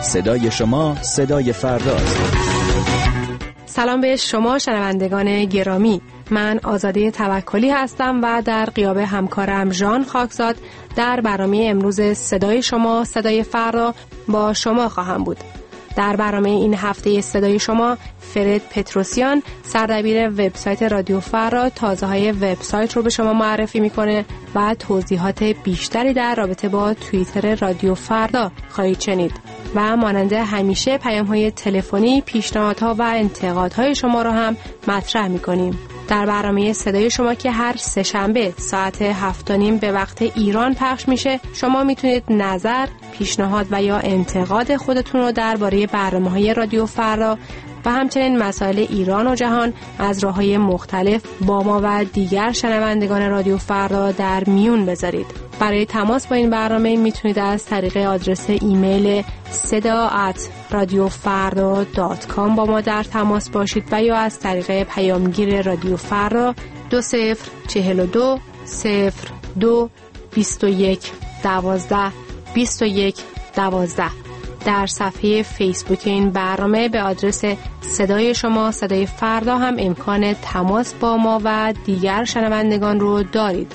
صدای شما صدای فرداست. سلام به شما شنوندگان گرامی، من آزاده توکلی هستم و در غیاب همکارم ژان خاکزاد در برنامه امروز صدای شما صدای فردا با شما خواهم بود. در برنامه این هفته صدای شما فرد پتروسیان سردبیر وبسایت رادیو فردا تازه های وبسایت رو به شما معرفی میکنه و توضیحات بیشتری در رابطه با توییتر رادیو فردا خواهید شنید و مانند همیشه پیام های تلفنی، پیشنهادها و انتقادهای شما رو هم مطرح میکنیم. در برنامه صدای شما که هر سه شنبه ساعت هفت و نیم به وقت ایران پخش میشه، شما میتونید نظر، پیشنهاد و یا انتقاد خودتون رو درباره برنامه‌های رادیو فردا و همچنین مسائل ایران و جهان از راه‌های مختلف با ما و دیگر شنوندگان رادیو فردا در میون بذارید. برای تماس با این برنامه میتونید از طریق آدرس ایمیل صدا ات رادیو فردا دات کام با ما در تماس باشید و یا از طریق پیامگیر رادیو فردا دو صفر چهل و دو صفر دو بیست و یک دوازده بیست و یک دوازده. در صفحه فیسبوک این برنامه به آدرس صدای شما صدای فردا هم امکان تماس با ما و دیگر شنوندگان رو دارید.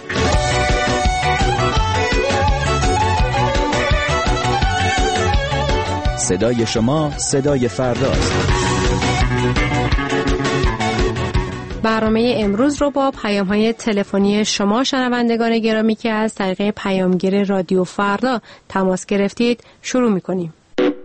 صدای شما صدای فرداست. برنامه امروز رو با پیام‌های تلفنی شما شنوندگان گرامی که از طریق پیامگیر رادیو فردا تماس گرفتید شروع می‌کنیم.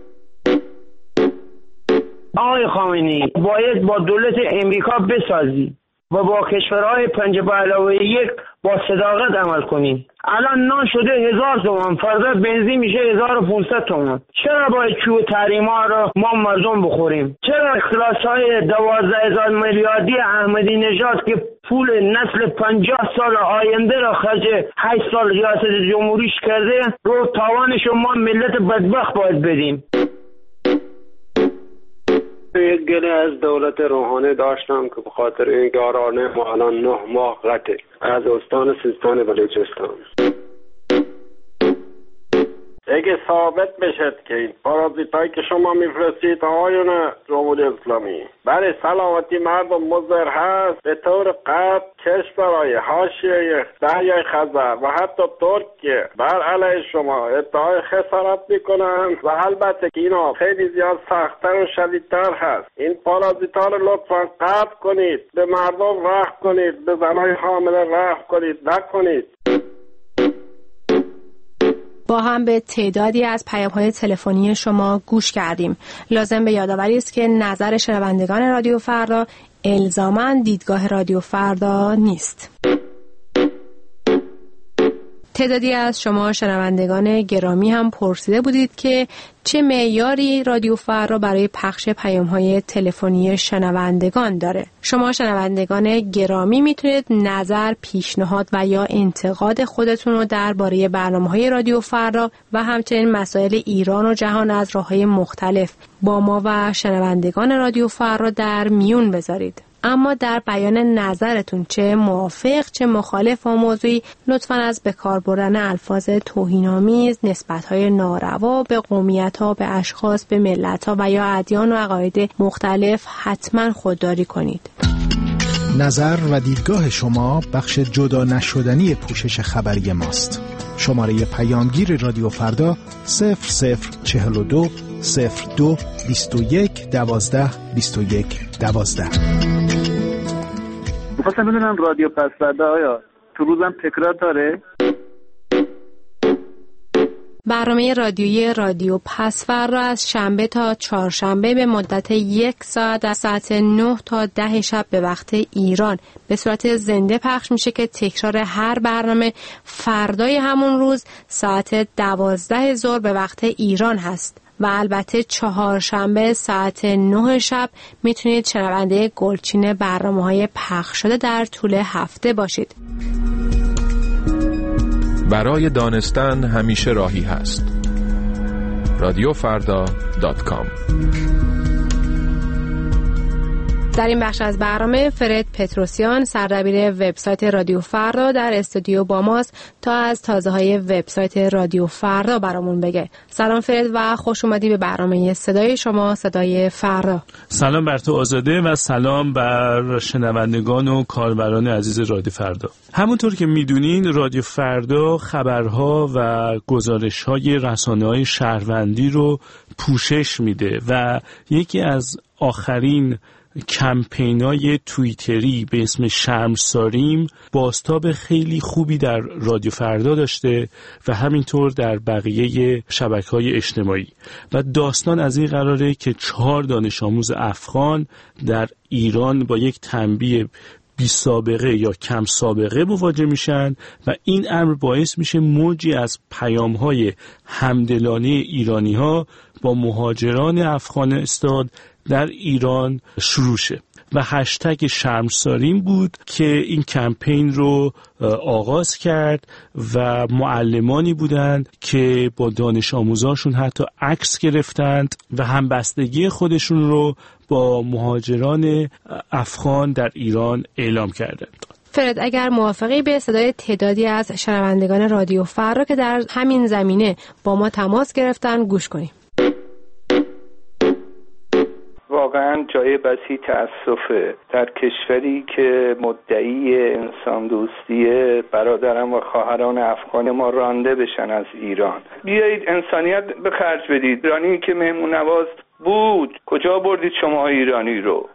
آقای خامنه‌ای، باید با دولت امریکا بسازی و با کشورهای پنج به علاوه یک با صداقت عمل کنیم. الان نان شده هزار تومان، فردا بنزین میشه هزار و پونصد تومان. چرا باید چوب تحریما رو ما مردم بخوریم؟ چرا اختلاس های دوازده هزار میلیاردی احمدی نژاد که پول نسل پنجاه سال آینده را خرج هشت سال ریاست جمهوریش کرده رو تاوانش ما ملت بدبخت باید بدیم؟ یک گله از دولت روحانی داشتم که به خاطر این یارانه ما الان نه ماه قطع از استان سیستان بلوچستان. اگه ثابت بشد که این پارازیتایی که شما میفرستید آقایون جمهوری اسلامی برای سلامتی مردم مضر هست، به طور قطع کشورهای حاشیه دریای خزر و حتی ترکیه بر علیه شما ادعای خسارت میکنن و البته که اینا خیلی زیاد سختتر و شدیدتر هست. این پارازیتا رو لطفا قطع کنید، به مردم رحم کنید، به زنهای حامله رحم کنید، نکنید. با هم به تعدادی از پیام‌های تلفنی شما گوش کردیم. لازم به یادآوری است که نظر شنوندگان رادیو فردا الزاماً دیدگاه رادیو فردا نیست. تعدادی از شما شنوندگان گرامی هم پرسیده بودید که چه معیاری رادیو فردا برای پخش پیام‌های تلفنی شنوندگان داره. شما شنوندگان گرامی میتونید نظر، پیشنهاد و یا انتقاد خودتون رو درباره برنامه‌های رادیو فردا و همچنین مسائل ایران و جهان از راه‌های مختلف با ما و شنوندگان رادیو فردا در میون بذارید. اما در بیان نظرتون چه موافق چه مخالف با موضوعی لطفاً از به کار بردن الفاظ توهین‌آمیز، نسبت‌های ناروا به قومیت‌ها، به اشخاص، به ملت‌ها و یا ادیان و عقاید مختلف حتماً خودداری کنید. نظر و دیدگاه شما بخش جدا نشدنی پوشش خبری ماست. شماره پیامگیر رادیو فردا صفر صفر چهل و دو صفر دو بیست و یک دوازده بیست و یک دوازده. می‌خواستم بدونم رادیو پس فردا آیا تو روزم تکرار داره؟ برنامه رادیویی رادیو پس فردا از شنبه تا چهارشنبه به مدت یک ساعت از ساعت نه تا ده شب به وقت ایران به صورت زنده پخش میشه که تکرار هر برنامه فردای همون روز ساعت دوازده ظهر به وقت ایران هست و البته چهارشنبه ساعت نه شب میتونید شنونده گلچین برنامه‌های پخش شده در طول هفته باشید. برای دانستن همیشه راهی هست. رادیو فردا دات کام. در این بخش از برنامه فرد پتروسیان سردبیر وبسایت رادیو فردا در استودیو با ماست تا از تازه های وبسایت رادیو فردا برامون بگه. سلام فرد و خوش اومدی به برنامه صدای شما صدای فردا. سلام بر تو آزاده و سلام بر شنوندگان و کاربران عزیز رادیو فردا. همونطور که میدونین رادیو فردا خبرها و گزارش‌های رسانه‌های شهروندی رو پوشش میده و یکی از آخرین کمپینای توییتری به اسم شرمساریم بازتاب خیلی خوبی در رادیو فردا داشته و همینطور در بقیه شبکه‌های اجتماعی و داستان از این قراره که چهار دانش آموز افغان در ایران با یک تنبیه بی سابقه یا کم سابقه مواجه میشن و این امر باعث میشه موجی از پیام‌های همدلانه ایرانی‌ها با مهاجران افغانستان در ایران شروع شه و هشتگ شرمساریم بود که این کمپین رو آغاز کرد و معلمانی بودند که با دانش آموزاشون حتی عکس گرفتند و همبستگی خودشون رو با مهاجران افغان در ایران اعلام کردند. فرد اگر موافقی به صدای تعدادی از شنوندگان رادیو فردا که در همین زمینه با ما تماس گرفتن گوش کنیم. واقعا جای بسی تأسفه در کشوری که مدعی انسان دوستیه برادران و خواهران افغان ما رانده بشن از ایران. بیایید انسانیت به خرج بدید. ایرانی که مهمون نواز بود کجا بردید شما ایرانی رو؟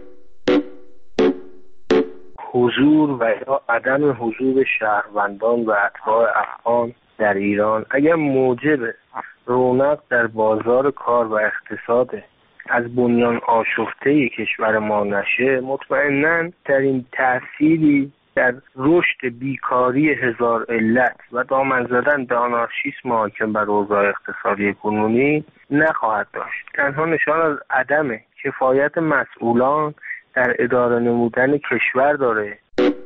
حضور و یا عدم حضور شهروندان و اتباع افغان در ایران اگر موجب رونق در بازار کار و اقتصاد از بنیان آشفته کشور ما نشه، مطمئناً در این تأثیری در رشد بیکاری هزار علت و دامن زدن به آنارشیسم حاکم بر اوضاع اقتصادی کنونی نخواهد داشت. تنها نشان از عدم کفایت مسئولان در اداره نمودن کشور داره.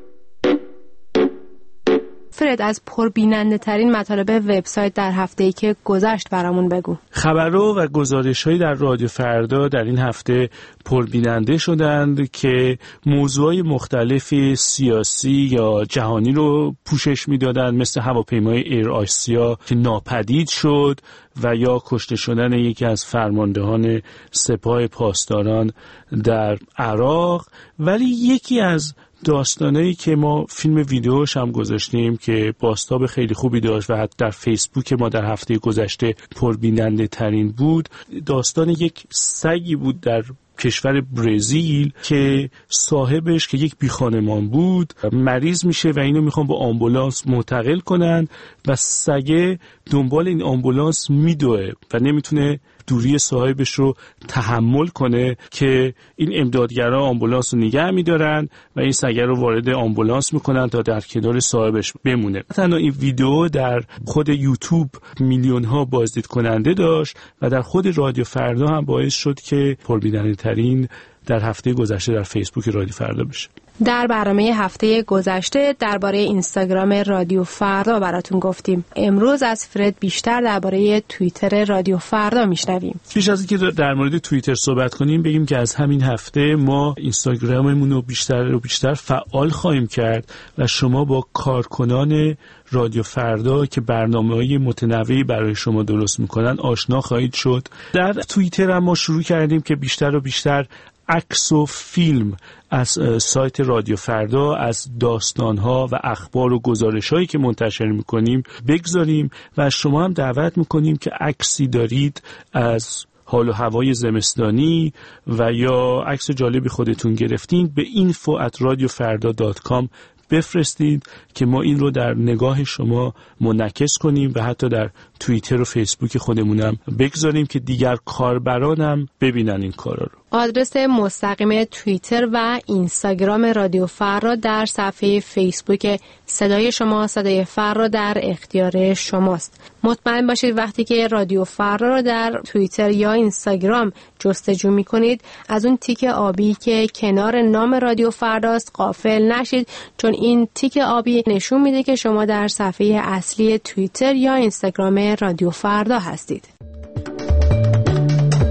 فرد از پربیننده ترین مطالب وبسایت در هفته‌ای که گذشت برامون بگو. خبرها و گزارش‌هایی در رادیو فردا در این هفته پربیننده شدند که موضوعات مختلف سیاسی یا جهانی رو پوشش می‌دادند، مثل هواپیمای ایر آسیا که ناپدید شد و یا کشته شدن یکی از فرماندهان سپاه پاسداران در عراق. ولی یکی از داستانایی که ما فیلم ویدیوش هم گذاشتیم که بازتاب خیلی خوبی داشت و حتی در فیسبوک ما در هفته گذشته پربیننده ترین بود، داستان یک سگی بود در کشور برزیل که صاحبش که یک بیخانمان بود مریض میشه و اینو میخوان با آمبولانس منتقل کنن و سگه دنبال این آمبولانس میدوه و نمیتونه دوری صاحبش رو تحمل کنه که این امدادگران آمبولانس رو نگه میدارن و این سگه رو وارد آمبولانس میکنن تا در کنار صاحبش بمونه. تنها این ویدیو در خود یوتیوب میلیون ها بازدید کننده داشت و در خود رادیو فردا هم باعث شد که پربیننده ترین در هفته گذشته در فیسبوک رادیو فردا بشه. در برنامه هفته گذشته درباره اینستاگرام رادیو فردا براتون گفتیم. امروز از فرد بیشتر درباره توییتر رادیو فردا میشنویم. پیش از اینکه در مورد توییتر صحبت کنیم بگیم که از همین هفته ما اینستاگراممون رو بیشتر و بیشتر فعال خواهیم کرد و شما با کارکنان رادیو فردا که برنامه‌های متنوعی برای شما درست میکنن آشنا خواهید شد. در توییتر هم ما شروع کردیم که بیشتر و بیشتر عکس و فیلم از سایت رادیو فردا از داستان‌ها و اخبار و گزارش‌هایی که منتشر می‌کنیم بگذاریم و شما هم دعوت می‌کنیم که عکسی دارید از حال و هوای زمستانی و یا عکس جالبی خودتون گرفتین به اینفو ات رادیو فردا دات کام بفرستید که ما این رو در نگاه شما منعکس کنیم و حتی در توییتر و فیسبوک خودمونم بگذاریم که دیگر کاربرانم ببینن این کارا رو. آدرس مستقیم توییتر و اینستاگرام رادیو فردا در صفحه فیسبوک صدای شما صدای فردا در اختیار شماست. مطمئن باشید وقتی که رادیو فردا رو در توییتر یا اینستاگرام جستجو می‌کنید از اون تیک آبی که کنار نام رادیو فرداست غافل نشید، چون این تیک آبی نشون میده که شما در صفحه اصلی توییتر یا اینستاگرام رادیو فردا هستید.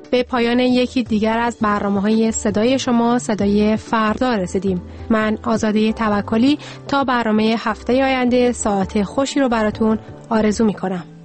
به پایان یکی دیگر از برنامه‌های صدای شما صدای فردا رسیدیم. من آزاده توکلی تا برنامه هفته آینده ساعت خوشی رو براتون آرزو می‌کنم.